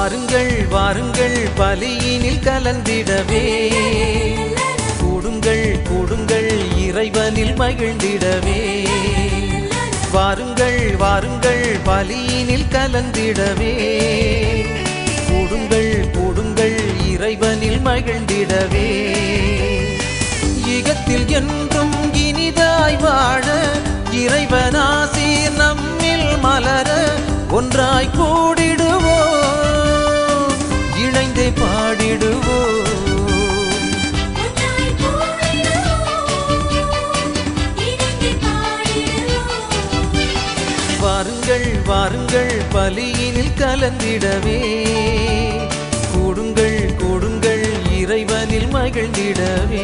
வாருங்கள் வாருங்கள் பலியினில் கலந்திடவே கூடுங்கள் கூடுங்கள் இறைவனில் மகிழ்ந்திடவே வாருங்கள் வாருங்கள் பலியினில் கலந்திடவே கூடுங்கள் கூடுங்கள் இறைவனில் மகிழ்ந்திடவே ஈகத்தில் என்றும் இனிதாய் வாழ இறைவன் ஆசீர் நம்மில் மலர ஒன்றாய் கூடிடுவோம் இணைந்தே பாடிடுவோம் வாருங்கள் வாருங்கள் பலியினில் கலந்திடவே கூடுங்கள் கூடுங்கள் இறைவனில் மகிழ்ந்திடவே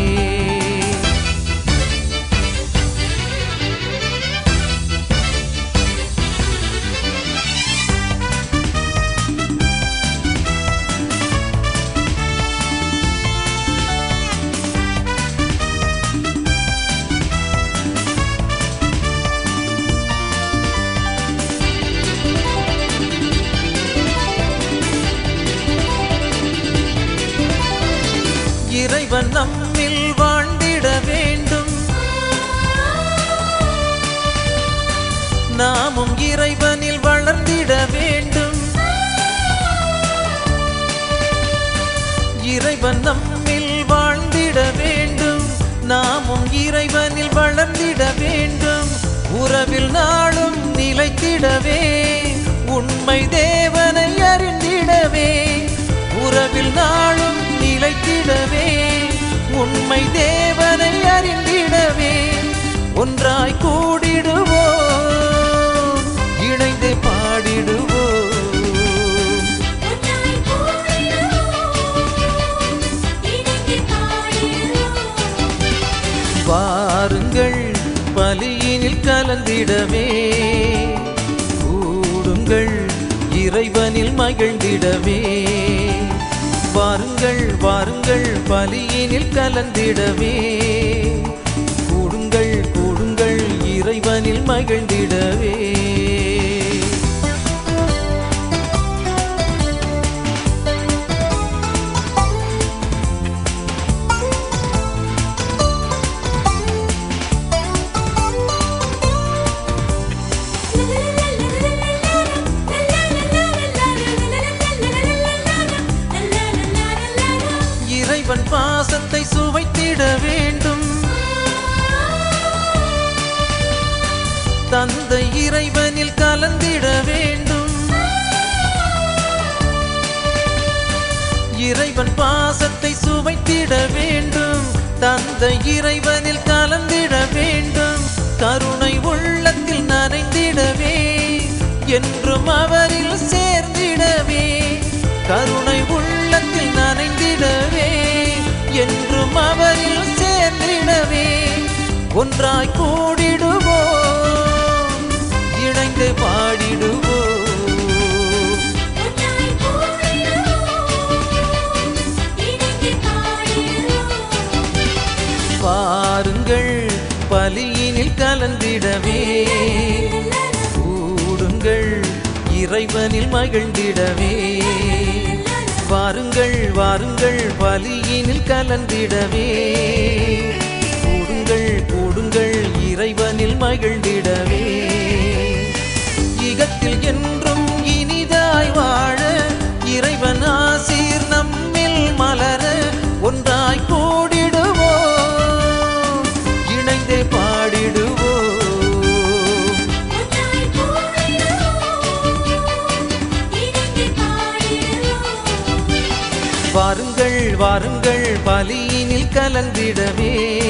இறைவன் நம்மில் வாழ்ந்திட வேண்டும் நாமும் இறைவனில் வளர்ந்திட வேண்டும் இறைவன் நம்மில் வாழ்ந்திட வேண்டும் நாமும் இறைவனில் வளர்ந்திட வேண்டும் உறவில் நாளும் நிலைத்திடவே உண்மை தேவனை அறிந்திடவே உறவில் நாளும் நிலைத்திடவே உண்மை தேவனை அறிந்திடவே ஒன்றாய் கூடிடுவோம் இணைந்து பாடிடுவோம் வாருங்கள் பலியினில் கலந்திடவே கூடுங்கள் இறைவனில் மகிழ்ந்திடவே வாருங்கள் வாருங்கள் பலியினில் கலந்திடவே கூடுங்கள் கூடுங்கள் இறைவனில் மகிழ்ந்திடவே இறைவன் பாசத்தை சுவைத்திட வேண்டும் தந்தை இறைவனில் கலந்திட வேண்டும் இறைவன் பாசத்தை சுவைத்திட வேண்டும் தந்தை இறைவனில் கலந்திட வேண்டும் கருணை உள்ளத்தில் நனைந்திடவே என்றும் அவரில் சேர்ந்திடவே கருணை உள்ளத்தில் நனைந்திடவே என்றும் அவரில் சேர்ந்திடவே ஒன்றாய் கூடிடுவோம் இணைந்து பாடிடுவோம் வாருங்கள் பலியினில் கலந்திடவே கூடுங்கள் இறைவனில் மகிழ்ந்திடவே வாருங்கள் வாருங்கள் பலியினில் கலந்திடவே கூடுங்கள் கூடுங்கள் இறைவனில் மகிழ்ந்திடவே ஈகத்தில் என்றும் இனிதாய் வாழ இறைவன் ஆசீர் நம்மில் மலர ஒன்றாய் கூடிடுவோம் இணைந்தே பாடிடுவோம் வாருங்கள் வாருங்கள் பலியினில் கலந்திடவே